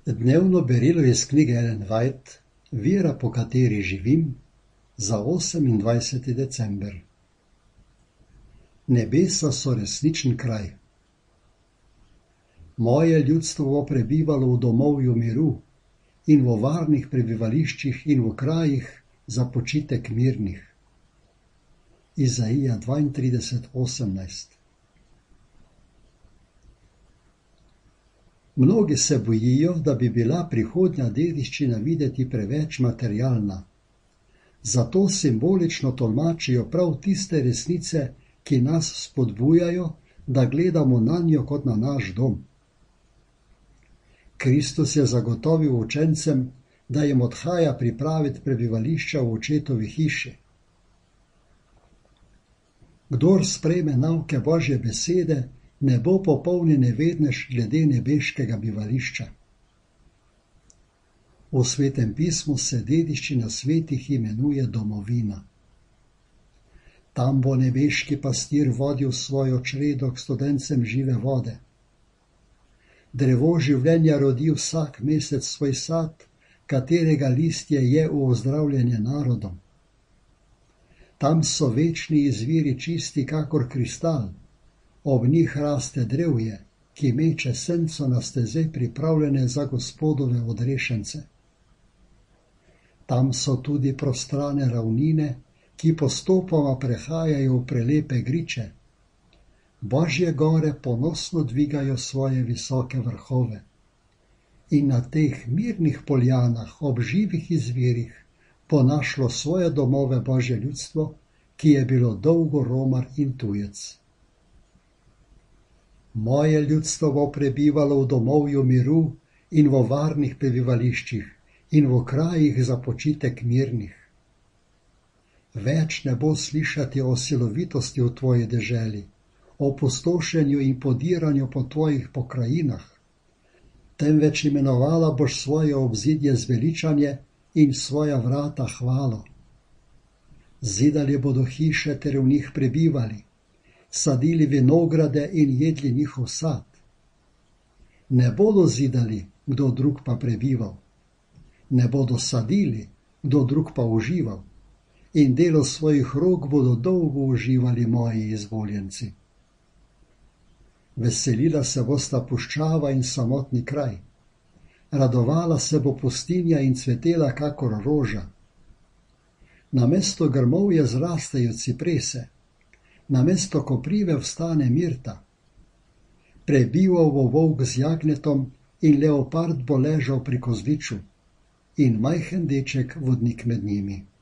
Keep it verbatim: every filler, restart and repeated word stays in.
Dnevno berilo iz knjige Ellen White, Vera, po kateri živim, za osemindvajseti december. Nebesa so resničen kraj. Moje ljudstvo bo prebivalo v domovju miru in v varnih prebivališčih in v krajih za počitek mirnih. Izaija dvaintrideset osemnajst. Mnogi se bojijo, da bi bila prihodnja dediščina videti preveč materialna. Zato simbolično tolmačijo prav tiste resnice, ki nas spodbujajo, da gledamo nanjo kot na naš dom. Kristus je zagotovil učencem, da jim odhaja pripraviti prebivališča v očetovi hiši. Kdor sprejme nauke Božje besede, ne bo popolni nevednež glede nebeškega bivališča. V Svetem pismu se dediščina svetih imenuje domovina. Tam bo nebeški pastir vodil svojo čredo k studencem žive vode. Drevo življenja rodi vsak mesec svoj sad, katerega listje je v ozdravljanje narodom. Tam so večni izviri čisti kakor kristal, ob njih raste drevje, ki meče senco na steze pripravljene za Gospodove odrešence. Tam so tudi prostrane ravnine, ki postopoma prehajajo v prelepe griče. Božje gore ponosno dvigajo svoje visoke vrhove. In na teh mirnih poljanah ob živih izvirih bo našlo svoje domove Božje ljudstvo, ki je bilo dolgo romar in tujec. Moje ljudstvo bo prebivalo v domovju miru in v varnih prebivališčih in v krajih za počitek mirnih. Več ne bo slišati o silovitosti v tvoji deželi, o pustošenju in podiranju po tvojih pokrajinah, temveč imenovala boš svoje obzidje zveličanje in svoja vrata hvalo. Zidali bodo hiše ter v njih prebivali, sadili vinograde in jedli njihov sad. Ne bodo zidali, kdo drug pa prebival. Ne bodo sadili, kdo drug pa užival. In delo svojih rok bodo dolgo uživali moji izvoljenci. Veselila se bosta puščava in samotni kraj. Radovala se bo pustinja in cvetela kakor roža. Namesto grmovja zrastejo ciprese, namesto koprive vstane mirta. Prebival bo volk z jagnetom in leopard bo ležal pri kozliču in majhen deček vodnik med njimi.